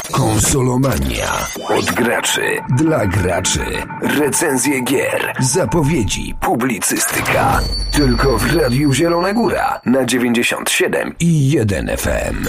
Konsolomania. Od graczy dla graczy. Recenzje gier, zapowiedzi, publicystyka. Tylko w Radiu Zielona Góra na 97,1 FM.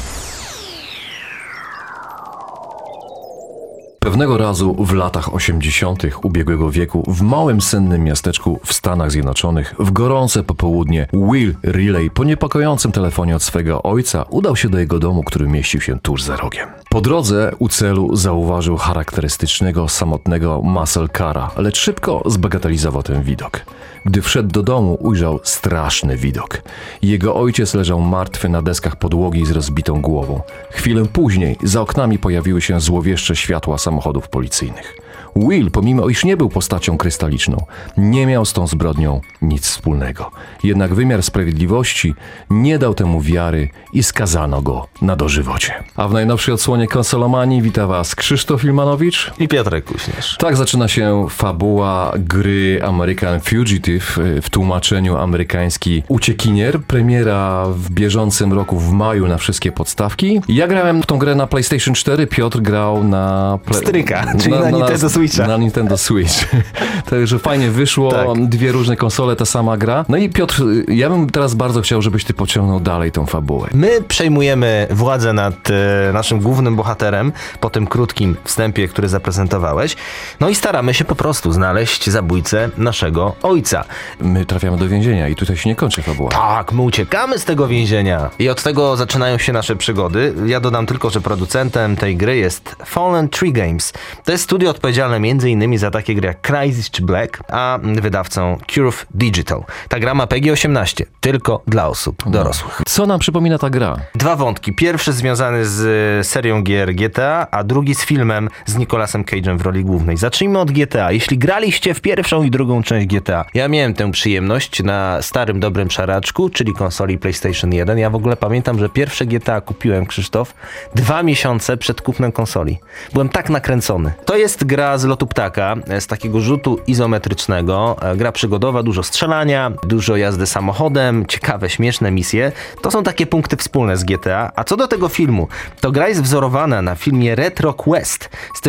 Pewnego razu w latach 80. ubiegłego wieku w małym sennym miasteczku w Stanach Zjednoczonych w gorące popołudnie Will Riley po niepokojącym telefonie od swego ojca udał się do jego domu, który mieścił się tuż za rogiem. Po drodze u celu zauważył charakterystycznego, samotnego muscle cara, lecz szybko zbagatelizował ten widok. Gdy wszedł do domu, ujrzał straszny widok. Jego ojciec leżał martwy na deskach podłogi z rozbitą głową. Chwilę później za oknami pojawiły się złowieszcze światła samochodów policyjnych. Will, pomimo iż nie był postacią krystaliczną, nie miał z tą zbrodnią nic wspólnego. Jednak wymiar sprawiedliwości nie dał temu wiary i skazano go na dożywocie. A w najnowszej odsłonie Konsolomanii wita Was Krzysztof Ilmanowicz i Piotrek Kuśnierz. Tak zaczyna się fabuła gry American Fugitive, w tłumaczeniu amerykański uciekinier. Premiera w bieżącym roku w maju na wszystkie podstawki. Ja grałem w tą grę na PlayStation 4, Piotr grał na... Stryka, czyli na Nintendo Switcha. Na Nintendo Switch. Także fajnie wyszło, tak. Dwie różne konsole, ta sama gra. No i Piotr, ja bym teraz bardzo chciał, żebyś ty pociągnął dalej tą fabułę. My przejmujemy władzę nad naszym głównym bohaterem po tym krótkim wstępie, który zaprezentowałeś. No i staramy się po prostu znaleźć zabójcę naszego ojca. My trafiamy do więzienia i tutaj się nie kończy fabuła. Tak, my uciekamy z tego więzienia. I od tego zaczynają się nasze przygody. Ja dodam tylko, że producentem tej gry jest Fallen Tree Games. To jest studio odpowiedzialne m.in. za takie gry jak Crysis czy Black, a wydawcą Curve Digital. Ta gra ma PEGI 18, tylko dla osób dorosłych. Co nam przypomina ta gra? Dwa wątki. Pierwszy związany z serią gier GTA, a drugi z filmem z Nicolasem Cage'em w roli głównej. Zacznijmy od GTA. Jeśli graliście w pierwszą i drugą część GTA, ja miałem tę przyjemność na starym, dobrym szaraczku, czyli konsoli PlayStation 1. Ja w ogóle pamiętam, że pierwsze GTA kupiłem, Krzysztof, 2 miesiące przed kupnem konsoli. Byłem tak nakręcony. To jest gra z lotu ptaka, z takiego rzutu izometrycznego. Gra przygodowa, dużo strzelania, dużo jazdy samochodem, ciekawe, śmieszne misje. To są takie punkty wspólne z GTA. A co do tego filmu, to gra jest wzorowana na filmie Red Rock West z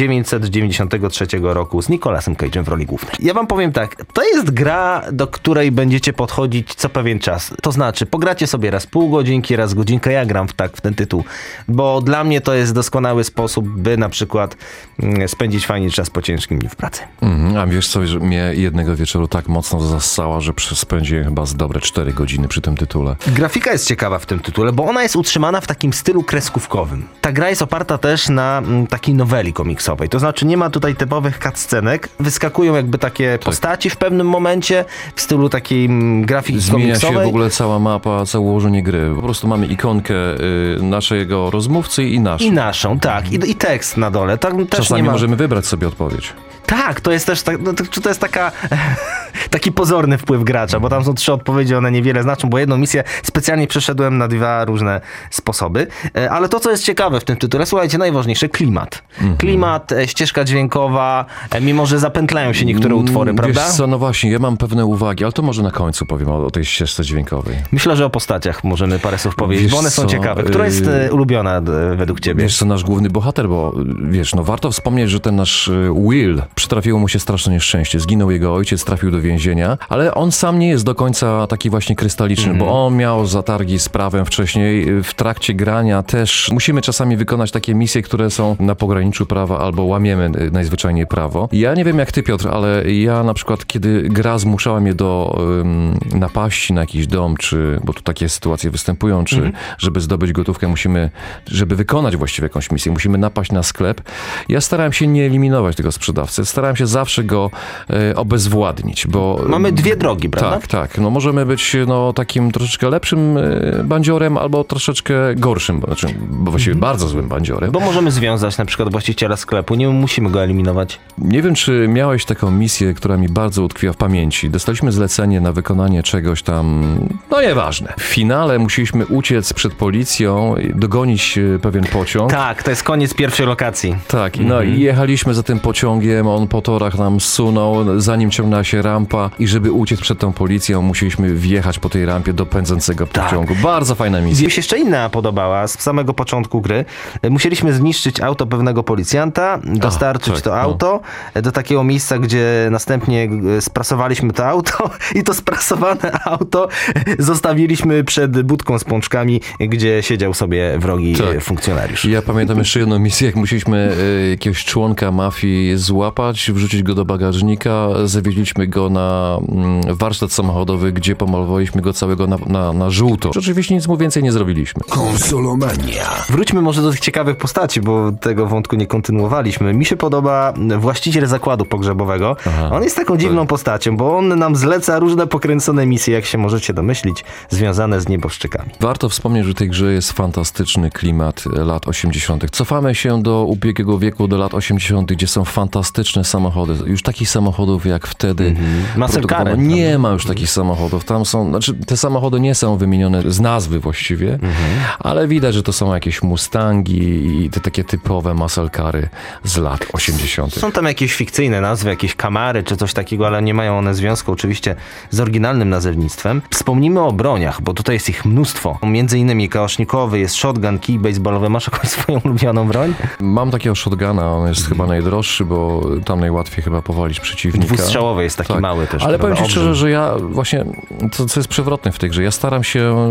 1993 roku z Nicolasem Cage'em w roli głównej. Ja wam powiem tak, to jest gra, do której będziecie podchodzić co pewien czas. To znaczy, pogracie sobie raz pół godzinki, raz godzinkę. Ja gram w ten tytuł, bo dla mnie to jest doskonały sposób, by na przykład spędzić fajnie czas po ciężkim dniu w pracy. A wiesz co, że mnie jednego wieczoru tak mocno zassała, że spędziłem chyba z dobre 4 godziny przy tym tytule. Grafika jest ciekawa w tym tytule, bo ona jest utrzymana w takim stylu kreskówkowym. Ta gra jest oparta też na takiej noweli komiksowej. To znaczy nie ma tutaj typowych cutscenek. Wyskakują jakby takie postaci w pewnym momencie w stylu takiej grafiki komiksowej. Zmienia się w ogóle cała mapa, całe ułożenie gry. Po prostu mamy ikonkę naszego rozmówcy i naszą. I naszą, tak. I tekst na dole. Tak, też czasami nie ma... możemy wybrać sobie odpowiedź. Tak, to jest też to jest taki pozorny wpływ gracza, bo tam są 3 odpowiedzi, one niewiele znaczą, bo jedną misję specjalnie przeszedłem na 2 różne sposoby. Ale to, co jest ciekawe w tym tytule, słuchajcie, najważniejsze, klimat. Klimat, ścieżka dźwiękowa, mimo że zapętlają się niektóre utwory, prawda? Wiesz co, no właśnie, ja mam pewne uwagi, ale to może na końcu powiem o tej ścieżce dźwiękowej. Myślę, że o postaciach możemy parę słów powiedzieć, bo one są ciekawe. Która jest ulubiona według ciebie? Wiesz co, nasz główny bohater, bo wiesz, no warto wspomnieć, że ten nasz Will, przytrafiło mu się straszne nieszczęście. Zginął jego ojciec, trafił do więzienia, ale on sam nie jest do końca taki właśnie krystaliczny, bo on miał zatargi z prawem wcześniej. W trakcie grania też musimy czasami wykonać takie misje, które są na pograniczu prawa albo łamiemy najzwyczajniej prawo. Ja nie wiem jak ty, Piotr, ale ja na przykład, kiedy gra zmuszała mnie do napaści na jakiś dom, bo tu takie sytuacje występują, czy żeby zdobyć gotówkę musimy, żeby wykonać właściwie jakąś misję, musimy napaść na sklep. Ja starałem się nie eliminować tego sprzedawcy. Starałem się zawsze go obezwładnić, bo... Mamy 2 drogi, prawda? Tak. No możemy być takim troszeczkę lepszym bandziorem albo troszeczkę gorszym, bo właściwie bardzo złym bandziorem. Bo możemy związać na przykład właściciela sklepu, nie musimy go eliminować. Nie wiem, czy miałeś taką misję, która mi bardzo utkwiła w pamięci. Dostaliśmy zlecenie na wykonanie czegoś tam, no nieważne. W finale musieliśmy uciec przed policją, dogonić pewien pociąg. Tak, to jest koniec pierwszej lokacji. Tak, no i jechaliśmy za tym pociągiem, on po torach nam sunął, zanim ciągnęła się rampa i żeby uciec przed tą policją, musieliśmy wjechać po tej rampie do pędzącego pociągu. Bardzo fajna misja. Mi się jeszcze inna podobała z samego początku gry. Musieliśmy zniszczyć auto pewnego policjanta, dostarczyć to auto do takiego miejsca, gdzie następnie sprasowaliśmy to auto i to sprasowane auto zostawiliśmy przed budką z pączkami, gdzie siedział sobie wrogi funkcjonariusz. Ja pamiętam jeszcze jedną misję, jak musieliśmy jakiegoś członka mafii złapać, wrzucić go do bagażnika, zawieźliśmy go na warsztat samochodowy, gdzie pomalowaliśmy go całego na żółto. Oczywiście nic mu więcej nie zrobiliśmy. Konsolomania. Wróćmy może do tych ciekawych postaci, bo tego wątku nie kontynuowaliśmy. Mi się podoba właściciel zakładu pogrzebowego. On jest taką dziwną postacią, bo on nam zleca różne pokręcone misje, jak się możecie domyślić, związane z nieboszczykami. Warto wspomnieć, że w tej grze jest fantastyczny klimat lat 80. Cofamy się do ubiegłego wieku, do lat 80., gdzie są fantastyczne samochody. Już takich samochodów jak wtedy. Muscle nie ma już takich samochodów. Tam są, te samochody nie są wymienione z nazwy właściwie, ale widać, że to są jakieś Mustangi i te takie typowe muscle cary z lat 80. Są tam jakieś fikcyjne nazwy, jakieś Camary czy coś takiego, ale nie mają one związku oczywiście z oryginalnym nazewnictwem. Wspomnimy o broniach, bo tutaj jest ich mnóstwo. Między innymi kałasznikowy, jest shotgun, kij baseballowy. Masz jakąś swoją ulubioną broń? Mam takiego shotguna, on jest chyba najdroższy, bo tam najłatwiej chyba powalić przeciwnika. Dwustrzałowy jest taki mały też. Ale powiem ci szczerze, że ja właśnie, co jest przewrotne w tej grze, ja staram się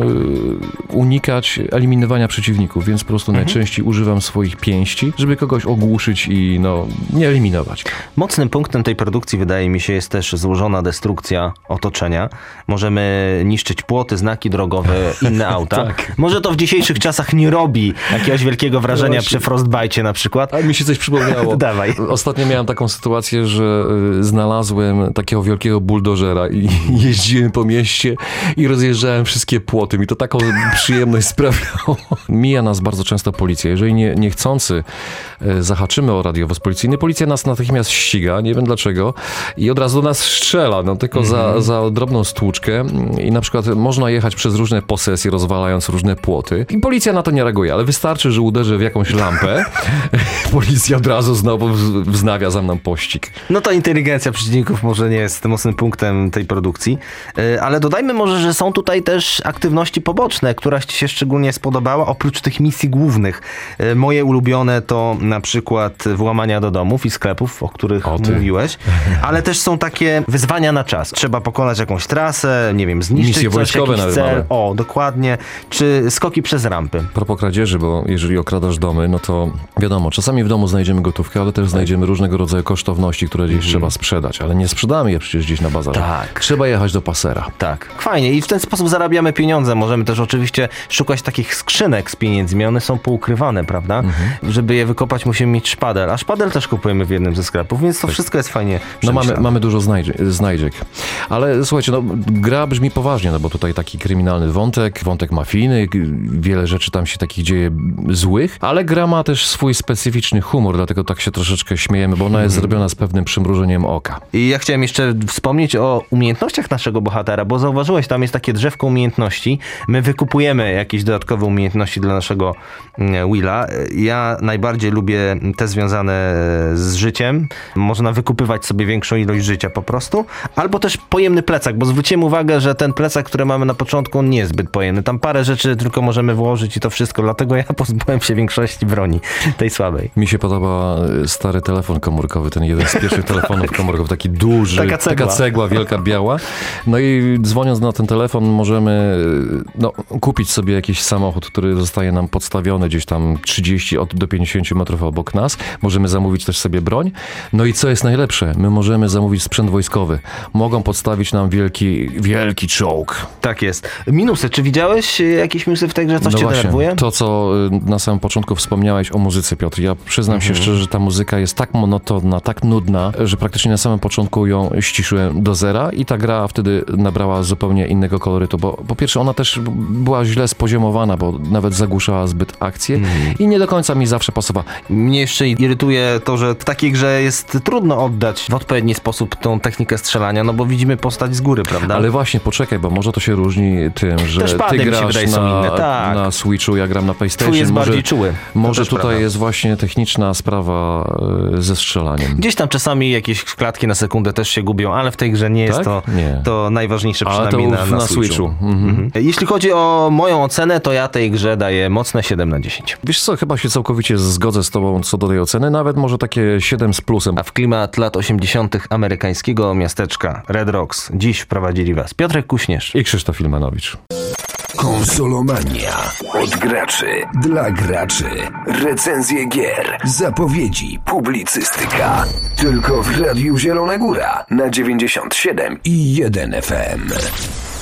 unikać eliminowania przeciwników, więc po prostu najczęściej używam swoich pięści, żeby kogoś ogłuszyć i nie eliminować. Mocnym punktem tej produkcji, wydaje mi się, jest też złożona destrukcja otoczenia. Możemy niszczyć płoty, znaki drogowe, inne auta. Może to w dzisiejszych czasach nie robi jakiegoś wielkiego wrażenia przy Frostbite na przykład. A mi się coś przypomniało. Dawaj. Ostatnio miałem taką sytuację, że znalazłem takiego wielkiego buldożera i jeździłem po mieście i rozjeżdżałem wszystkie płoty. Mi to taką przyjemność sprawiało. Mija nas bardzo często policja. Jeżeli niechcący zahaczymy o radiowóz policyjny, policja nas natychmiast ściga, nie wiem dlaczego, i od razu do nas strzela, tylko za drobną stłuczkę i na przykład można jechać przez różne posesje, rozwalając różne płoty i policja na to nie reaguje, ale wystarczy, że uderzę w jakąś lampę, policja od razu znowu wznawia za mną pościg. No to inteligencja przeciwników może nie jest mocnym punktem tej produkcji, ale dodajmy może, że są tutaj też aktywności poboczne, któraś ci się szczególnie spodobała, oprócz tych misji głównych. Moje ulubione to na przykład włamania do domów i sklepów, o których mówiłeś, ale też są takie wyzwania na czas. Trzeba pokonać jakąś trasę, nie wiem, zniszczyć misje wojskowe jakiś cel. O, dokładnie. Czy skoki przez rampy. Propos kradzieży, bo jeżeli okradasz domy, no to wiadomo, czasami w domu znajdziemy gotówkę, ale też znajdziemy różnego rodzaju kosztowności, które gdzieś trzeba sprzedać, ale nie sprzedamy je przecież gdzieś na bazarze. Tak. Trzeba jechać do pasera. Tak. Fajnie i w ten sposób zarabiamy pieniądze. Możemy też oczywiście szukać takich skrzynek z pieniędzmi. One są poukrywane, prawda? Żeby je wykopać, musimy mieć szpadel, a szpadel też kupujemy w jednym ze sklepów, więc to wszystko jest fajnie przemyślane. Mamy dużo znajdziek. Ale słuchajcie, gra brzmi poważnie, bo tutaj taki kryminalny wątek mafijny, wiele rzeczy tam się takich dzieje złych, ale gra ma też swój specyficzny humor, dlatego tak się troszeczkę śmiejemy, bo ona jest zrobiona z pewnym przymrużeniem oka. I ja chciałem jeszcze wspomnieć o umiejętnościach naszego bohatera, bo zauważyłeś, tam jest takie drzewko umiejętności. My wykupujemy jakieś dodatkowe umiejętności dla naszego Willa. Ja najbardziej lubię te związane z życiem. Można wykupywać sobie większą ilość życia po prostu, albo też pojemny plecak, bo zwróciłem uwagę, że ten plecak, który mamy na początku, on nie jest zbyt pojemny. Tam parę rzeczy tylko możemy włożyć i to wszystko, dlatego ja pozbyłem się większości broni, tej słabej. Mi się podoba stary telefon komórkowy, ten jeden z pierwszych telefonów komórkowych, taki duży, taka cegła wielka, biała. No i dzwoniąc na ten telefon możemy kupić sobie jakiś samochód, który zostaje nam podstawiony gdzieś tam 30 do 50 metrów obok nas. Możemy zamówić też sobie broń. No i co jest najlepsze? My możemy zamówić sprzęt wojskowy. Mogą podstawić nam wielki czołg. Tak jest. Minusy. Czy widziałeś jakieś minusy w tej grze? Coś cię denerwuje? To, co na samym początku wspomniałeś o muzyce, Piotr. Ja przyznam się szczerze, że ta muzyka jest tak monotonna, tak nudna, że praktycznie na samym początku ją ściszyłem do zera i ta gra wtedy nabrała zupełnie innego kolorytu, bo po pierwsze ona też była źle spoziomowana, bo nawet zagłuszała zbyt akcję i nie do końca mi zawsze pasowała. Mnie jeszcze irytuje to, że w takiej grze jest trudno oddać w odpowiedni sposób tą technikę strzelania, bo widzimy postać z góry, prawda? Ale właśnie, poczekaj, bo może to się różni tym, że ty grasz na Switchu, ja gram na PlayStation. Twój jest bardziej czuły. Może tutaj jest właśnie techniczna sprawa ze strzelaniem. Gdzieś tam czasami jakieś klatki na sekundę też się gubią, ale w tej grze nie jest to najważniejsze, przynajmniej ale to na Switchu. Jeśli chodzi o moją ocenę, to ja tej grze daję mocne 7/10. Wiesz co, chyba się całkowicie zgodzę z tobą co do tej oceny, nawet może takie 7 z plusem. A w klimat lat 80. amerykańskiego miasteczka Red Rocks dziś wprowadzili was Piotrek Kuśnierz i Krzysztof Filmanowicz. Konsolomania. Od graczy. Dla graczy. Recenzje gier. Zapowiedzi. Publicystyka. Tylko w Radiu Zielona Góra na 97,1 FM.